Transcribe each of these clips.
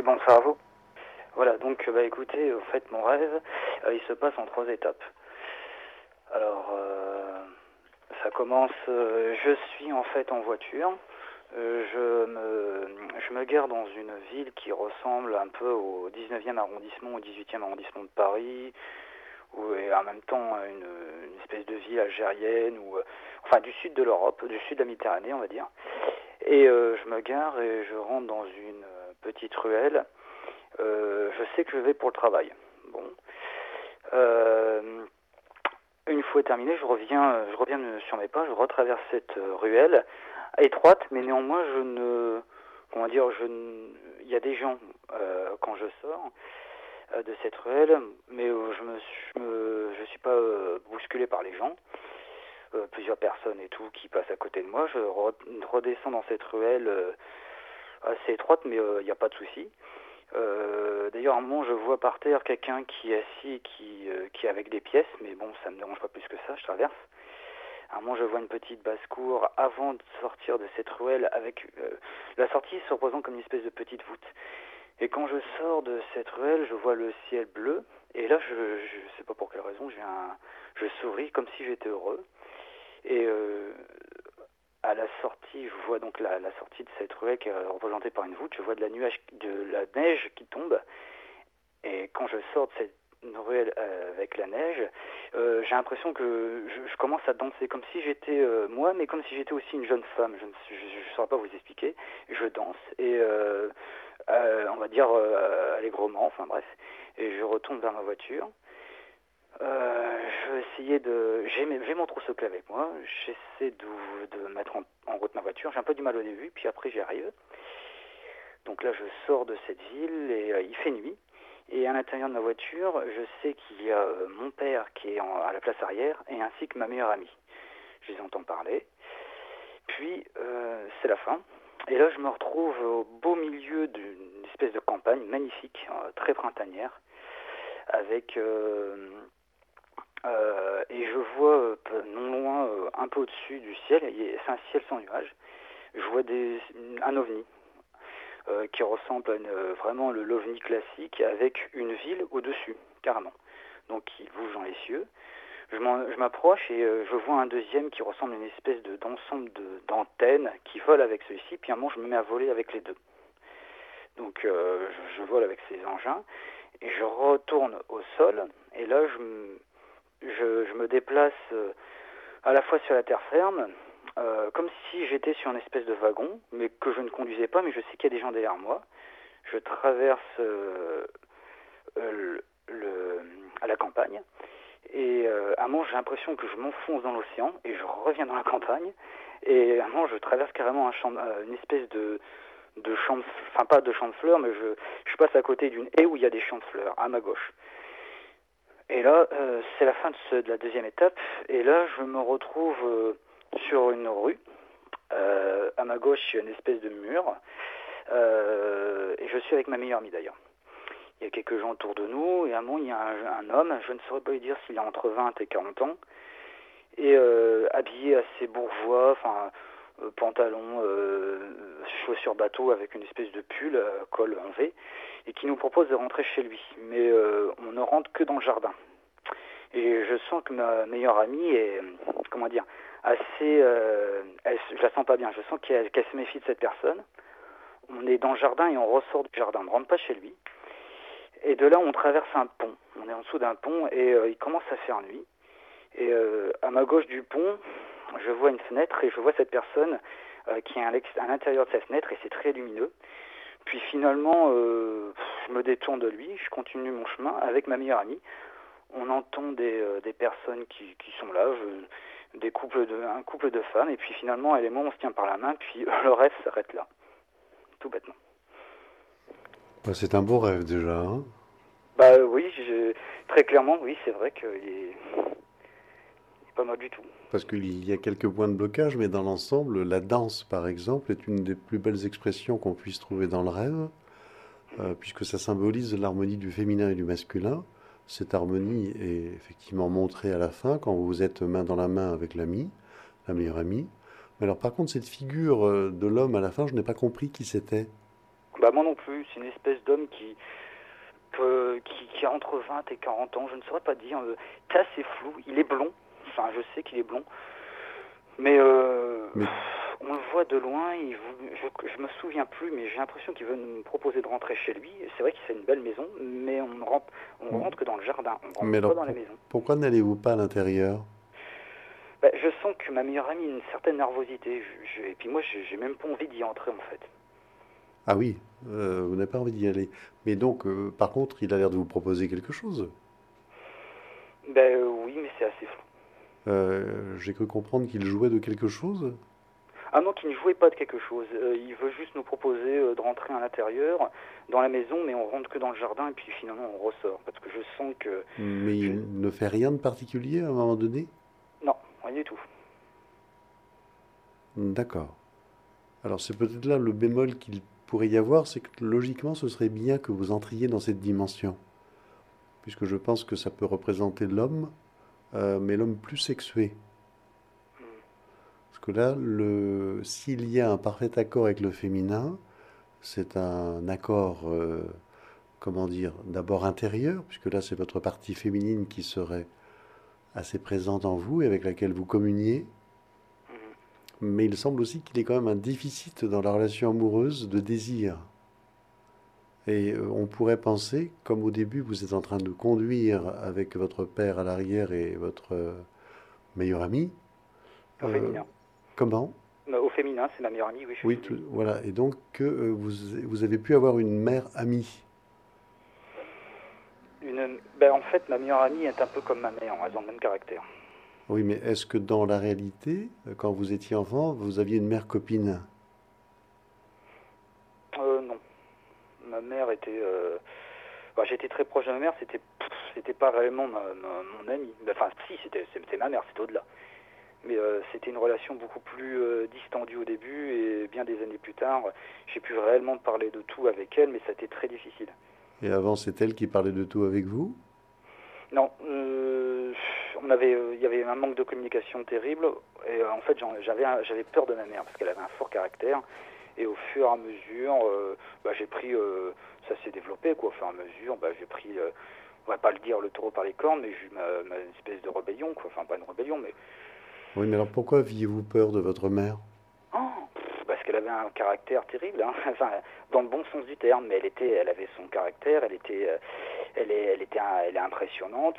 Oui, bonsoir à vous. Voilà, donc écoutez, en fait, mon rêve, il se passe en 3 étapes. Alors, ça commence, je suis en fait en voiture, je me gare dans une ville qui ressemble un peu au 19e arrondissement, au 18e arrondissement de Paris, et en même temps une espèce de ville algérienne, enfin du sud de l'Europe, du sud de la Méditerranée, on va dire. Et je me gare et je rentre dans une petite ruelle. Je sais que je vais pour le travail. Bon. Euh, une fois terminé, je reviens sur mes pas, je retraverse cette ruelle étroite, mais néanmoins, comment dire, il y a des gens quand je sors de cette ruelle, mais je suis pas bousculé par les gens. Plusieurs personnes et tout qui passent à côté de moi. Je redescends dans cette ruelle assez étroite, mais il n'y a pas de souci. D'ailleurs, à un moment, je vois par terre quelqu'un qui est assis, qui est avec des pièces, mais bon, ça me dérange pas plus que ça, je traverse. À un moment, je vois une petite basse-cour avant de sortir de cette ruelle, avec la sortie se représentant comme une espèce de petite voûte. Et quand je sors de cette ruelle, je vois le ciel bleu, et là, je sais pas pour quelle raison, je souris comme si j'étais heureux. Et à la sortie, je vois donc la sortie de cette ruelle qui est représentée par une voûte, je vois de la neige qui tombe. Et quand je sors de cette ruelle avec la neige, j'ai l'impression que je commence à danser comme si j'étais moi, mais comme si j'étais aussi une jeune femme. Je ne saurais pas vous expliquer. Je danse et on va dire allègrement, enfin bref. Et je retourne vers ma voiture. Je vais essayer j'ai mon trousseau-clés avec moi. J'essaie de mettre en route ma voiture. J'ai un peu du mal au début, puis après j'y arrive. Donc là, je sors de cette ville et il fait nuit. Et à l'intérieur de ma voiture, je sais qu'il y a mon père qui est à la place arrière et ainsi que ma meilleure amie. Je les entends parler. Puis, c'est la fin. Et là, je me retrouve au beau milieu d'une espèce de campagne magnifique, très printanière, avec... et je vois non loin, un peu au-dessus du ciel, c'est un ciel sans nuages, je vois un ovni. Qui ressemble à vraiment l'ovni classique avec une ville au-dessus, carrément. Donc il bouge dans les cieux. Je m'approche et je vois un deuxième qui ressemble à une espèce d'ensemble d'antennes qui vole avec celui-ci, puis à un moment je me mets à voler avec les deux. Donc je vole avec ces engins et je retourne au sol et là je me déplace à la fois sur la terre ferme, comme si j'étais sur une espèce de wagon, mais que je ne conduisais pas, mais je sais qu'il y a des gens derrière moi. Je traverse à la campagne, et à un moment j'ai l'impression que je m'enfonce dans l'océan, et je reviens dans la campagne, et à un moment je traverse carrément une espèce de champ de, enfin pas de champ de fleurs, mais je passe à côté d'une haie où il y a des champs de fleurs, à ma gauche. Et là, c'est la fin de la deuxième étape. Et là, je me retrouve sur une rue. À ma gauche, il y a une espèce de mur. Et je suis avec ma meilleure amie d'ailleurs. Il y a quelques gens autour de nous. Et à un moment, il y a un homme, je ne saurais pas lui dire s'il a entre 20 et 40 ans. Et habillé assez bourgeois, enfin, pantalon, chaussures bateau avec une espèce de pull, col en V. Et qui nous propose de rentrer chez lui. Mais on ne rentre que dans le jardin. Et je sens que ma meilleure amie est, comment dire, assez... je la sens pas bien. Je sens qu'elle se méfie de cette personne. On est dans le jardin et on ressort du jardin. On ne rentre pas chez lui. Et de là, on traverse un pont. On est en dessous d'un pont et il commence à faire nuit. Et à ma gauche du pont, je vois une fenêtre et je vois cette personne qui est à l'intérieur de cette fenêtre et c'est très lumineux. Puis finalement, je me détourne de lui. Je continue mon chemin avec ma meilleure amie. On entend des personnes qui sont là, un couple de femmes, et puis finalement, elle et moi, on se tient par la main, puis le rêve s'arrête là, tout bêtement. Bah, c'est un beau rêve déjà, hein. Bah oui, très clairement, oui, c'est vrai qu'il est pas mal du tout. Parce qu'il y a quelques points de blocage, mais dans l'ensemble, la danse, par exemple, est une des plus belles expressions qu'on puisse trouver dans le rêve, puisque ça symbolise l'harmonie du féminin et du masculin. Cette harmonie est effectivement montrée à la fin, quand vous êtes main dans la main avec l'ami, la meilleure amie. Mais alors par contre, cette figure de l'homme à la fin, je n'ai pas compris qui c'était. Bah moi non plus, c'est une espèce d'homme qui a entre 20 et 40 ans, je ne saurais pas dire, c'est assez flou, il est blond, enfin je sais qu'il est blond, mais Mais, on le voit de loin, je me souviens plus, mais j'ai l'impression qu'il veut nous proposer de rentrer chez lui. C'est vrai qu'il c'est une belle maison, mais on rentre que dans le jardin, on mais rentre alors, pas dans la maison. pourquoi n'allez-vous pas à l'intérieur? Bah, je sens que ma meilleure amie a une certaine nervosité, et puis moi j'ai même pas envie d'y entrer en fait. Ah oui, vous n'avez pas envie d'y aller. Mais donc, par contre, il a l'air de vous proposer quelque chose. Ben oui, mais c'est assez flou. J'ai cru comprendre qu'il jouait de quelque chose. Ah non, qui ne jouait pas de quelque chose. Il veut juste nous proposer de rentrer à l'intérieur, dans la maison, mais on rentre que dans le jardin et puis finalement on ressort. Parce que je sens que... Mais Je... il ne fait rien de particulier à un moment donné? Non, rien du tout. D'accord. Alors c'est peut-être là le bémol qu'il pourrait y avoir, c'est que logiquement ce serait bien que vous entriez dans cette dimension, puisque je pense que ça peut représenter l'homme, mais l'homme plus sexué. Parce que là, s'il y a un parfait accord avec le féminin, c'est un accord, comment dire, d'abord intérieur, puisque là c'est votre partie féminine qui serait assez présente en vous et avec laquelle vous communiez. Mais il semble aussi qu'il y ait quand même un déficit dans la relation amoureuse de désir. Et on pourrait penser, comme au début vous êtes en train de conduire avec votre père à l'arrière et votre meilleur ami, Au euh, féminin. comment? Au féminin, c'est ma meilleure amie, oui, je Oui, suis féminine. voilà. Et donc que vous avez pu avoir une mère amie. Ben, en fait, ma meilleure amie est un peu comme ma mère, elles ont le même caractère. Oui, mais est-ce que dans la réalité, quand vous étiez enfant, vous aviez une mère copine? Non. Ma mère était... bah, j'étais très proche de ma mère, c'était pas réellement mon amie. Enfin, si, c'était ma mère, c'était au-delà. Mais c'était une relation beaucoup plus distendue au début et bien des années plus tard, j'ai pu réellement parler de tout avec elle, mais ça a été très difficile. Et avant, c'est elle qui parlait de tout avec vous? Non, il y avait un manque de communication terrible et en fait j'avais peur de ma mère parce qu'elle avait un fort caractère et au fur et à mesure, bah, j'ai pris, ça s'est développé quoi. Au fur et à mesure, bah, j'ai pris, on va pas le dire le taureau par les cornes, mais j'ai eu ma espèce de rébellion quoi. Enfin pas une rébellion, mais Oui, mais alors pourquoi aviez-vous peur de votre mère? parce qu'elle avait un caractère terrible, hein. Enfin, dans le bon sens du terme, mais elle avait son caractère, elle est impressionnante,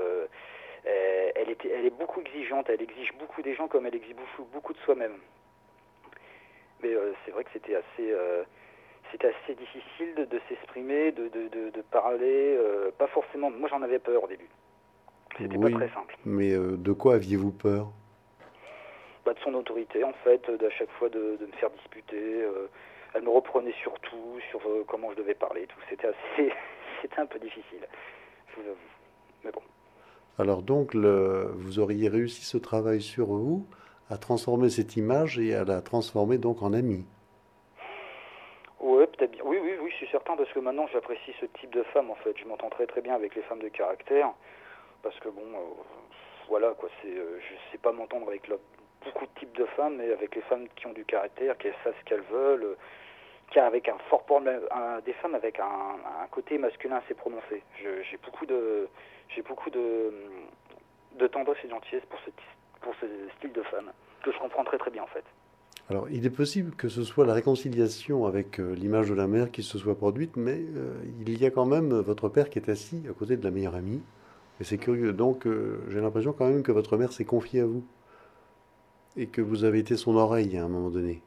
elle est beaucoup exigeante, elle exige beaucoup des gens comme elle exige beaucoup de soi-même. Mais c'est vrai que c'était assez difficile de s'exprimer, de parler, pas forcément. Moi, j'en avais peur au début. C'était pas Oui, très simple. mais de quoi aviez-vous peur? Bah, de son autorité en fait, d'à chaque fois de me faire disputer. Elle me reprenait sur tout, sur comment je devais parler, tout. C'était assez, c'était un peu difficile, je vous avoue. Mais bon. Alors donc, vous auriez réussi ce travail sur vous, à transformer cette image et à la transformer donc en amie. Ouais, peut-être bien. Oui, oui, oui, je suis certain parce que maintenant j'apprécie ce type de femme en fait. Je m'entends très très bien avec les femmes de caractère parce que bon, voilà quoi. Je sais pas m'entendre avec beaucoup de types de femmes, mais avec les femmes qui ont du caractère, qui savent ce qu'elles veulent. Avec un fort problème, des femmes avec un côté masculin assez prononcé. J'ai beaucoup de tendresse et de gentillesse pour ce style de femme que je comprends très très bien en fait. Alors, il est possible que ce soit la réconciliation avec l'image de la mère qui se soit produite, mais il y a quand même votre père qui est assis à côté de la meilleure amie. Et c'est curieux. Donc, j'ai l'impression quand même que votre mère s'est confiée à vous et que vous avez été son oreille à un moment donné.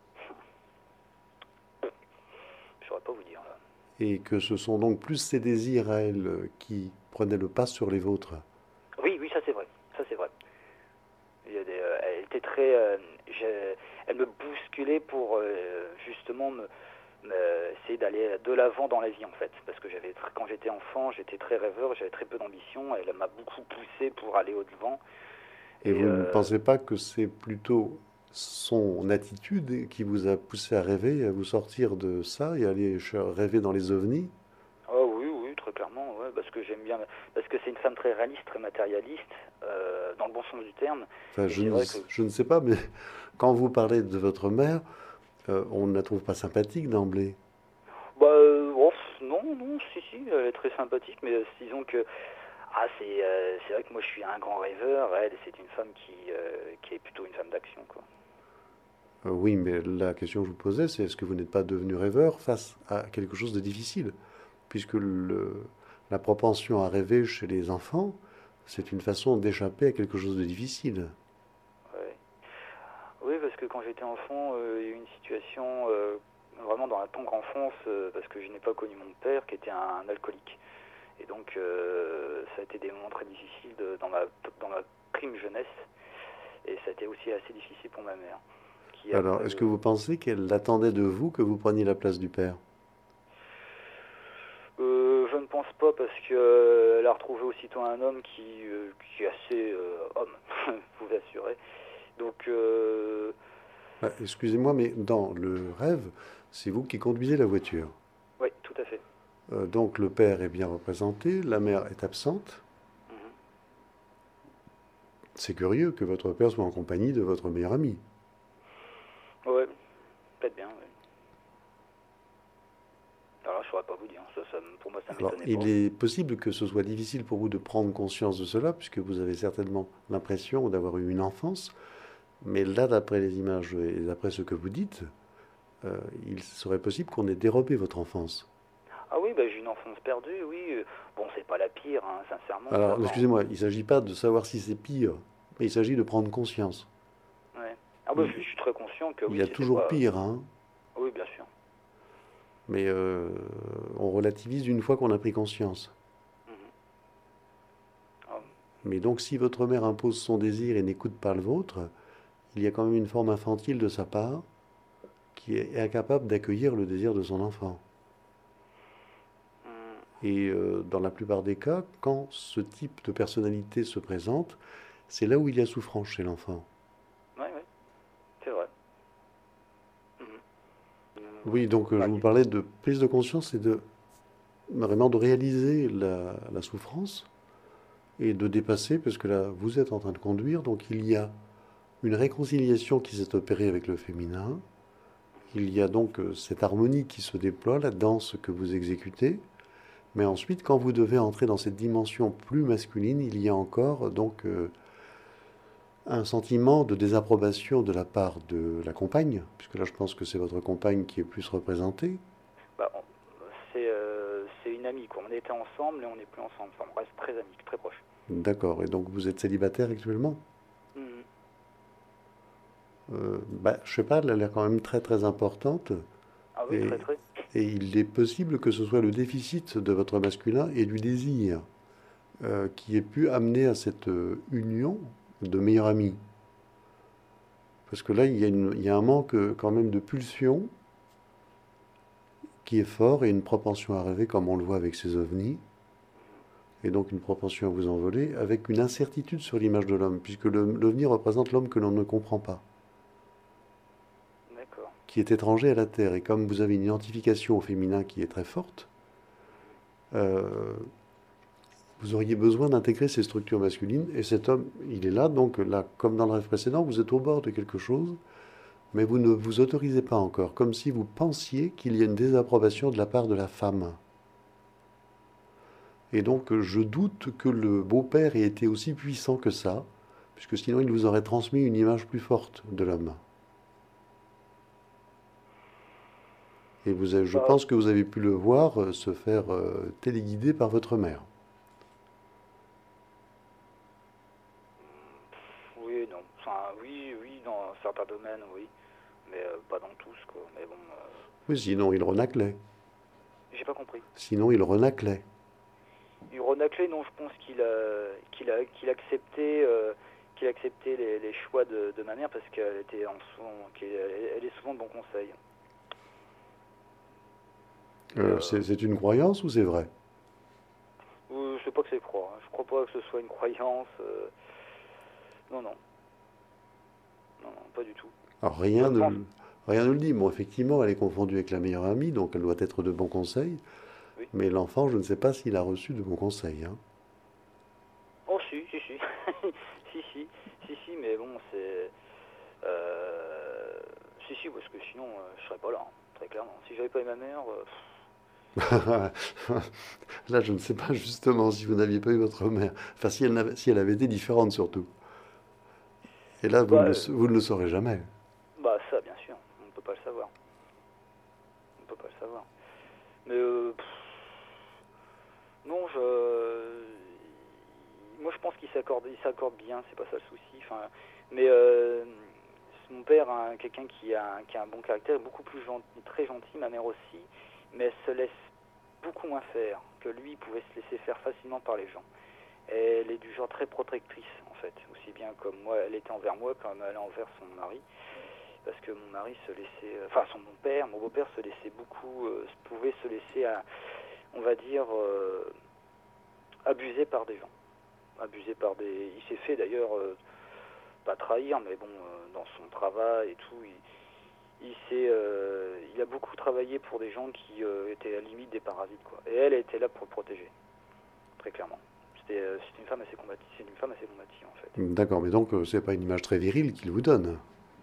Je saurais pas vous dire là. Et que ce sont donc plus ses désirs à elle qui prenaient le pas sur les vôtres. Oui, oui, ça c'est vrai, ça c'est vrai. Elle était très, elle me bousculait pour justement essayer d'aller de l'avant dans la vie en fait, parce que quand j'étais enfant, j'étais très rêveur, j'avais très peu d'ambition. Elle m'a beaucoup poussé pour aller au devant. Et Et vous ne pensez pas que c'est plutôt son attitude qui vous a poussé à rêver, à vous sortir de ça et aller rêver dans les ovnis? oh oui, oui, très clairement, ouais, parce que j'aime bien, parce que c'est une femme très réaliste, très matérialiste, dans le bon sens du terme. Enfin, Et c'est vrai que, je ne sais pas, mais quand vous parlez de votre mère, on ne la trouve pas sympathique d'emblée. Oh, non, non, si, elle est très sympathique, mais disons que c'est vrai que moi je suis un grand rêveur, elle c'est une femme qui est plutôt une femme d'action, quoi. Oui, mais la question que je vous posais, c'est est-ce que vous n'êtes pas devenu rêveur face à quelque chose de difficile? Puisque la propension à rêver chez les enfants, c'est une façon d'échapper à quelque chose de difficile. Ouais. Oui, parce que quand j'étais enfant, il y a eu une situation vraiment dans la tendre enfance, parce que je n'ai pas connu mon père qui était un alcoolique. Et donc ça a été des moments très difficiles dans ma prime jeunesse, et ça a été aussi assez difficile pour ma mère, qui Alors, après est-ce que vous pensez qu'elle attendait de vous que vous preniez la place du père? je ne pense pas parce que elle a retrouvé aussitôt un homme qui est assez homme, je vous assurer. Donc Ah, excusez-moi, mais dans le rêve, c'est vous qui conduisez la voiture. oui, tout à fait. Donc le père est bien représenté, la mère est absente. Mhm. C'est curieux que votre père soit en compagnie de votre meilleur ami. Ouais, peut-être bien. Ouais. Alors là, je saurais pas vous dire. Pour moi, ça Alors, m'étonnait il pas. est possible que ce soit difficile pour vous de prendre conscience de cela, puisque vous avez certainement l'impression d'avoir eu une enfance. Mais là, d'après les images et d'après ce que vous dites, euh, il serait possible qu'on ait dérobé votre enfance. Ah oui, j'ai une enfance perdue, oui. Bon, c'est pas la pire, hein, sincèrement, ça Alors, va. excusez-moi, il ne s'agit pas de savoir si c'est pire, mais il s'agit de prendre conscience. Ouais. Ah je Il, suis très conscient que il y oui, a c'était toujours pas. pire, hein, Oui, bien sûr. mais on relativise une fois qu'on a pris conscience. Mhm. Ah, Mais donc, si votre mère impose son désir et n'écoute pas le vôtre, il y a quand même une forme infantile de sa part qui est incapable d'accueillir le désir de son enfant. mhm. Et dans la plupart des cas, quand ce type de personnalité se présente, c'est là où il y a souffrance chez l'enfant. Ouais, ouais, c'est vrai. Mhm. Oui, donc je Bah, vous parlais de prise de conscience et de vraiment de réaliser la souffrance et de dépasser, parce que là, vous êtes en train de conduire, donc il y a une réconciliation qui s'est opérée avec le féminin. Il y a donc cette harmonie qui se déploie, la danse que vous exécutez. Mais ensuite, quand vous devez entrer dans cette dimension plus masculine, il y a encore donc un sentiment de désapprobation de la part de la compagne, puisque là je pense que c'est votre compagne qui est plus représentée. bah, on- c'est une amie, quoi. On était ensemble et on n'est plus ensemble. Enfin, on reste très amis, très proches. D'accord, et donc vous êtes célibataire actuellement? Mhm. Je sais pas, elle a l'air quand même très très importante, Ah oui, très et, très. et il est possible que ce soit le déficit de votre masculin et du désir qui ait pu amener à cette union de meilleurs amis. Parce que là, il y a un manque quand même de pulsion qui est fort et une propension à rêver comme on le voit avec ces ovnis, et donc une propension à vous envoler avec une incertitude sur l'image de l'homme, puisque l'ovni représente l'homme que l'on ne comprend pas, D'accord. qui est étranger à la Terre. Et comme vous avez une identification au féminin qui est très forte, euh, vous auriez besoin d'intégrer ces structures masculines, et cet homme, il est là, donc là, comme dans le rêve précédent, vous êtes au bord de quelque chose, mais vous ne vous autorisez pas encore, comme si vous pensiez qu'il y a une désapprobation de la part de la femme. Et donc je doute que le beau-père ait été aussi puissant que ça, puisque sinon il vous aurait transmis une image plus forte de l'homme. Et je Bah, pense que vous avez pu le voir se faire téléguider par votre mère. oui, non. Enfin, oui, oui, dans certains domaines, oui. Mais pas dans tous, quoi. Mais bon, Oui, sinon il renaclait. j'ai pas compris. Sinon il renaclait. Et Ronaclé, non, je pense qu'il a accepté les choix de ma mère parce qu'elle était elle est souvent de bon conseil. Et C'est une croyance ou c'est vrai? je sais pas que c'est croire. Hein. Je crois pas que ce soit une croyance. Non, non, non, non, pas du tout. Alors Je ne pense. rien ne le dit. Bon, effectivement, elle est confondue avec la meilleure amie, donc elle doit être de bons conseils. Oui. Mais l'enfant, je ne sais pas s'il a reçu de bons conseils, hein. Oh, si, si, si. Si, mais bon, c'est. Si, parce que sinon, je serais pas là, hein, très clairement. Si j'avais pas eu ma mère, Là, je ne sais pas justement si vous n'aviez pas eu votre mère. Enfin, si elle avait été différente surtout. Et là, Bah, vous ne le saurez jamais. bah ça, bien sûr, on ne peut pas le savoir. On ne peut pas le savoir. Mais non, moi je pense qu'il s'accorde bien, c'est pas ça le souci. Enfin, mais mon père, hein, quelqu'un qui a un bon caractère, beaucoup plus gentil, très gentil, ma mère aussi, mais elle se laisse beaucoup moins faire que lui pouvait se laisser faire facilement par les gens. Et elle est du genre très protectrice en fait, aussi bien comme moi, elle était envers moi comme elle est envers son mari, parce que mon mari se laissait, enfin mon beau-père se laissait beaucoup, pouvait se laisser, on va dire, abusé par des gens, abusé par des, il s'est fait d'ailleurs pas trahir, mais bon, dans son travail et tout, il a beaucoup travaillé pour des gens qui étaient à la limite des parasites, quoi. Et elle était là pour le protéger, très clairement. C'est une femme assez combative, c'est une femme assez combative en fait. D'accord, mais donc c'est pas une image très virile qu'il vous donne.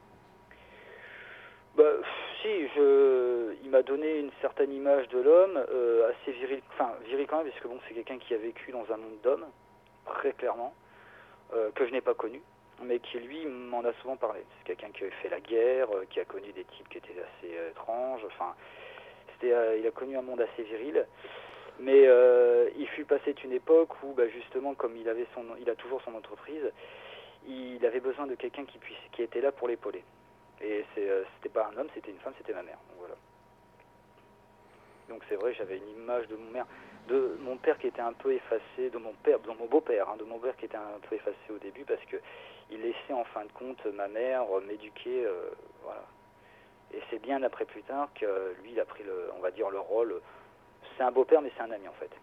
Bah, si, il m'a donné une certaine image de l'homme, assez viril, enfin viril quand même, parce que bon, c'est quelqu'un qui a vécu dans un monde d'hommes, très clairement, que je n'ai pas connu, mais qui lui m'en a souvent parlé. C'est quelqu'un qui a fait la guerre, qui a connu des types qui étaient assez étranges, enfin, il a connu un monde assez viril, mais il fut passé une époque où, bah, justement, comme il a toujours son entreprise, il avait besoin de quelqu'un qui était là pour l'épauler. Et c'était pas un homme, c'était une femme, c'était ma mère. Donc voilà. Donc c'est vrai, j'avais une image de mon père qui était un peu effacé, de mon beau-père, hein, de mon père qui était un peu effacé au début parce que il laissait en fin de compte ma mère m'éduquer, voilà. Et c'est bien après plus tard que lui il a pris on va dire le rôle. C'est un beau-père mais c'est un ami en fait.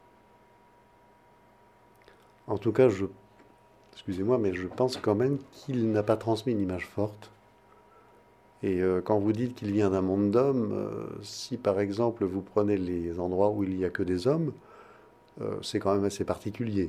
En tout cas, excusez-moi, mais je pense quand même qu'il n'a pas transmis une image forte. Et quand vous dites qu'il vient d'un monde d'hommes, si par exemple vous prenez les endroits où il n'y a que des hommes, c'est quand même assez particulier.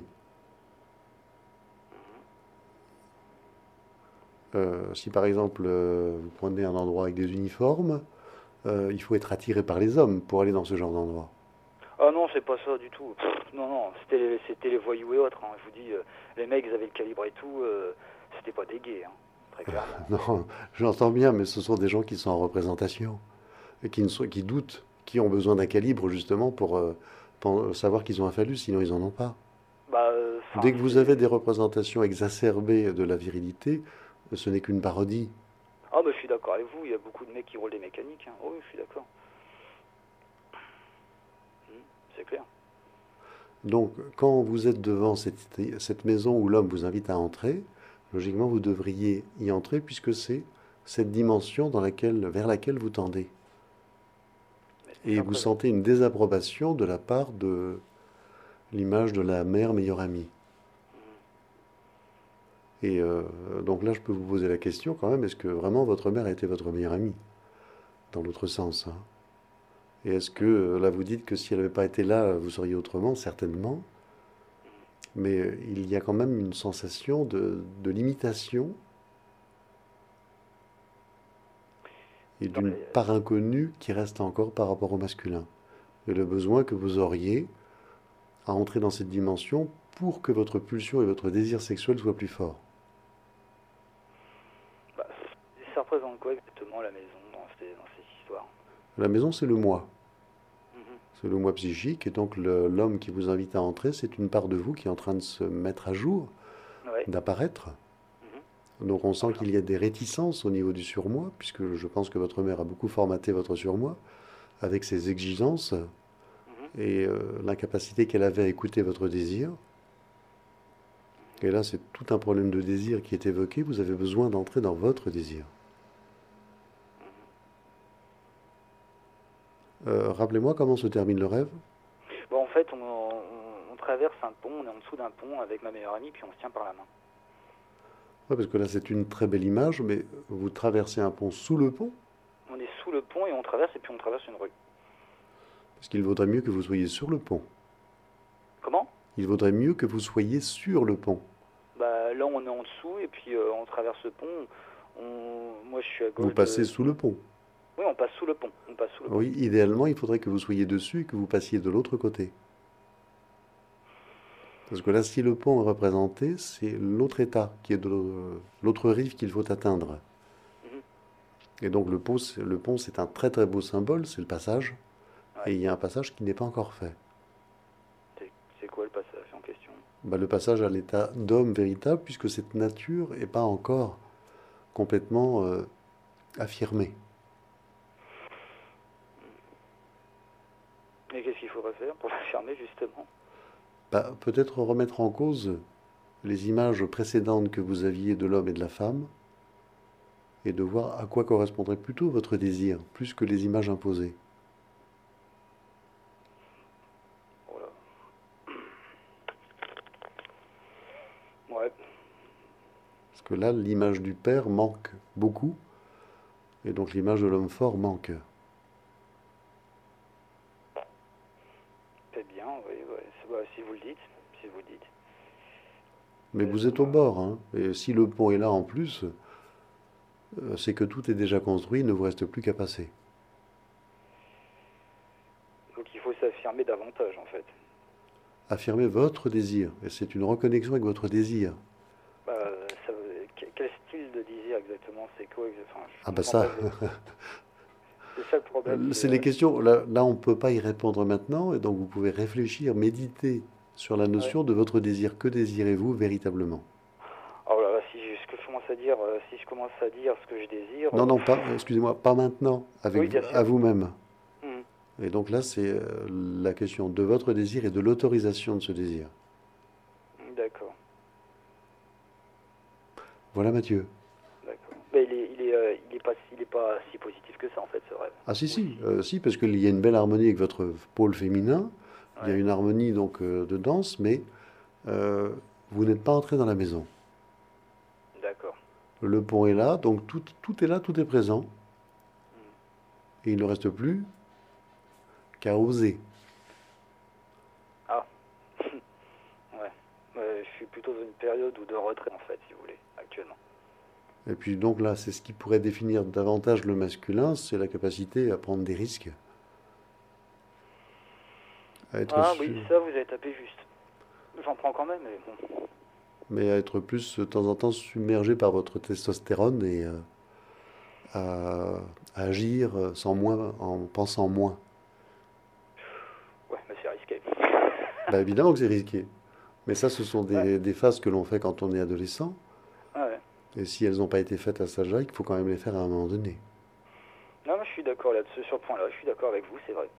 Si par exemple vous prenez un endroit avec des uniformes, il faut être attiré par les hommes pour aller dans ce genre d'endroit. Ah non, c'est pas ça du tout. Non, non, c'était les voyous et autres, hein. Je vous dis, les mecs, ils avaient le calibre et tout, c'était pas des gays, hein, très clairement. Non, j'entends bien, mais ce sont des gens qui sont en représentation et qui doutent, qui ont besoin d'un calibre justement pour savoir qu'ils ont un phallus, sinon ils n'en ont pas. Bah, Dès enfin, que vous avez des représentations exacerbées de la virilité, ce n'est qu'une parodie. ah bah je suis d'accord avec vous, il y a beaucoup de mecs qui roulent des mécaniques, hein. Oh, oui, je suis d'accord. C'est clair. Donc, quand vous êtes devant cette maison où l'homme vous invite à entrer, logiquement, vous devriez y entrer puisque c'est cette dimension vers laquelle vous tendez. Mais c'est Et ça, vous après. sentez une désapprobation de la part de l'image de la mère meilleure amie. Et donc là, je peux vous poser la question quand même, est-ce que vraiment votre mère a été votre meilleure amie? Dans l'autre sens, hein. Et est-ce que, là, vous dites que si elle n'avait pas été là, vous seriez autrement? Certainement. Mais il y a quand même une sensation de limitation et Non, d'une mais, part inconnue qui reste encore par rapport au masculin. Et le besoin que vous auriez à entrer dans cette dimension pour que votre pulsion et votre désir sexuel soient plus forts. bah, ça représente quoi exactement la maison dans ces histoires? La maison, c'est le moi. Mhm. C'est le moi psychique. Et donc, l'homme qui vous invite à entrer, c'est une part de vous qui est en train de se mettre à jour, Ouais. d'apparaître. Mhm. Donc, on sent Voilà. qu'il y a des réticences au niveau du surmoi, puisque je pense que votre mère a beaucoup formaté votre surmoi avec ses exigences Mhm. et l'incapacité qu'elle avait à écouter votre désir. Et là, c'est tout un problème de désir qui est évoqué. Vous avez besoin d'entrer dans votre désir. Rappelez-moi comment se termine le rêve. Bon, en fait, on traverse un pont, on est en dessous d'un pont avec ma meilleure amie, puis on se tient par la main. Ouais, parce que là, c'est une très belle image, mais vous traversez un pont sous le pont, On est sous le pont et on traverse, et puis on traverse une rue. parce qu'il vaudrait mieux que vous soyez sur le pont. Comment? Il vaudrait mieux que vous soyez sur le pont. Bah, là, on est en dessous, et puis on traverse le pont. Moi, je suis à Vous gauche passez de... sous le pont. Oui, on passe sous le pont. On passe sous le pont. Oui, idéalement, il faudrait que vous soyez dessus et que vous passiez de l'autre côté. Parce que là, si le pont est représenté, c'est l'autre état, qui est de l'autre rive qu'il faut atteindre. Mhm. Et donc le pont, c'est un très très beau symbole, c'est le passage. Et Ouais. il y a un passage qui n'est pas encore fait. C'est c'est quoi le passage en question? Bah, le passage à l'état d'homme véritable, puisque cette nature n'est pas encore complètement affirmée. Et qu'est-ce qu'il faudrait faire pour l'affirmer justement? Bah, peut-être remettre en cause les images précédentes que vous aviez de l'homme et de la femme, et de voir à quoi correspondrait plutôt votre désir, plus que les images imposées. Voilà. Ouais. Parce que là, l'image du père manque beaucoup, et donc l'image de l'homme fort manque. C'est bien, oui, ouais. Bah, si vous le dites. Si vous le dites. Mais vous êtes au bord, hein. Et si le pont est là en plus, c'est que tout est déjà construit, il ne vous reste plus qu'à passer. Donc il faut s'affirmer davantage en fait. Affirmez votre désir, et c'est une reconnexion avec votre désir. Bah, quel style de désir exactement? C'est quoi enfin, Ah je bah comprends pas ça, exactement. C'est ça le problème, c'est c'est les questions, là on ne peut pas y répondre maintenant, et donc vous pouvez réfléchir, méditer sur la ouais. notion de votre désir. Que désirez-vous véritablement? Oh là là, si je commence à dire, si je commence à dire ce que je désire, Non, non, pas, excusez-moi, pas maintenant, avec oui, bien à sûr. vous-même. Mhm. Et donc là, c'est la question de votre désir et de l'autorisation de ce désir. D'accord, Voilà, Mathieu. d'accord. Mais il est pas si positif que ça en fait, ce rêve. Ah si, si, Aussi. si, parce qu'il y a une belle harmonie avec votre pôle féminin. Il y a Ouais, une harmonie donc de danse, mais euh, vous n'êtes pas entré dans la maison. d'accord. Le pont est là, donc tout est là, tout est présent. Mhm. Et il ne reste plus qu'à oser. Ah, ouais. Je suis plutôt dans une période de retrait en fait, si vous voulez, actuellement. Et puis donc là, c'est ce qui pourrait définir davantage le masculin, c'est la capacité à prendre des risques, à être Ah oui, sûr, ça vous avez tapé juste. J'en prends quand même, mais bon. mais à être plus de temps en temps submergé par votre testostérone et à agir sans moins, en pensant moins. Ouais, mais c'est risqué. Bah évidemment que c'est risqué. Mais ça, ce sont Ouais, des phases que l'on fait quand on est adolescent. ouais. Et si elles n'ont pas été faites à cet âge-là, il faut quand même les faire à un moment donné. Non, mais je suis d'accord là-dessus, sur ce point-là. Je suis d'accord avec vous, c'est vrai.